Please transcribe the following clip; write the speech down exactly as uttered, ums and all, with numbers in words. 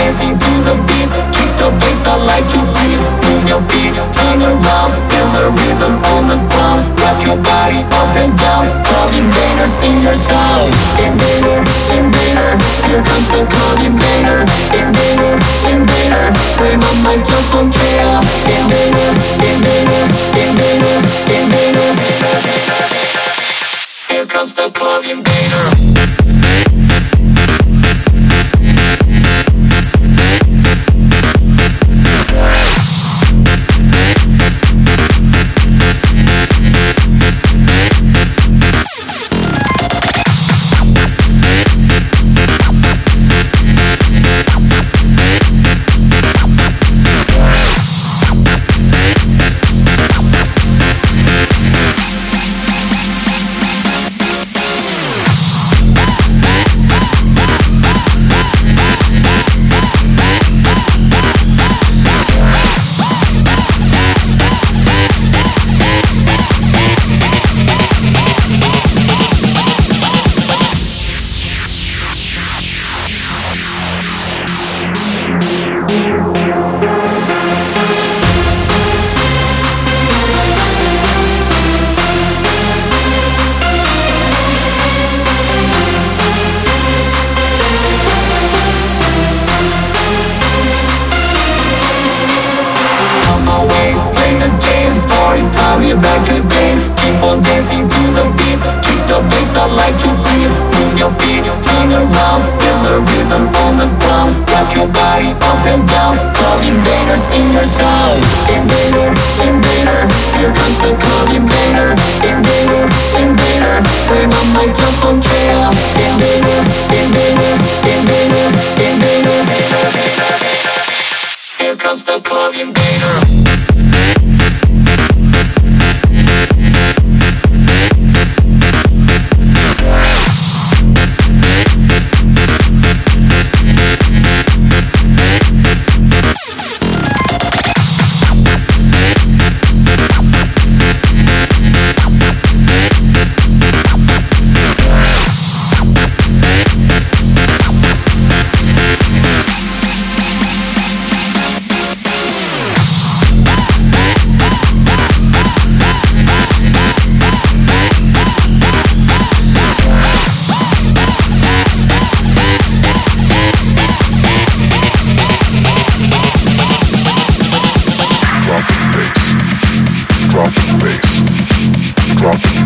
dancing to the beat. Kick the bass out like you bleed. Move your feet, turn around. Feel the rhythm on the ground. Rock your body up and down. Call invaders in your town. Invader, invader, here comes the call invader. Invader, invader, play my mic, just don't care. Invader, invader, invader, invader, invader. Here comes the call invader. Back again, keep on dancing to the beat. Kick the bass out like you bleed. Move your feet, turn around. Feel the rhythm on the ground. Rock your body up and down. Call invaders in your town. Invader, invader, here comes the call invader. Invader, invader, play my mic, just don't care. Invader, invader, invader, invader, invader. Here comes the call invader. Drop the bass, drop the bass, drop the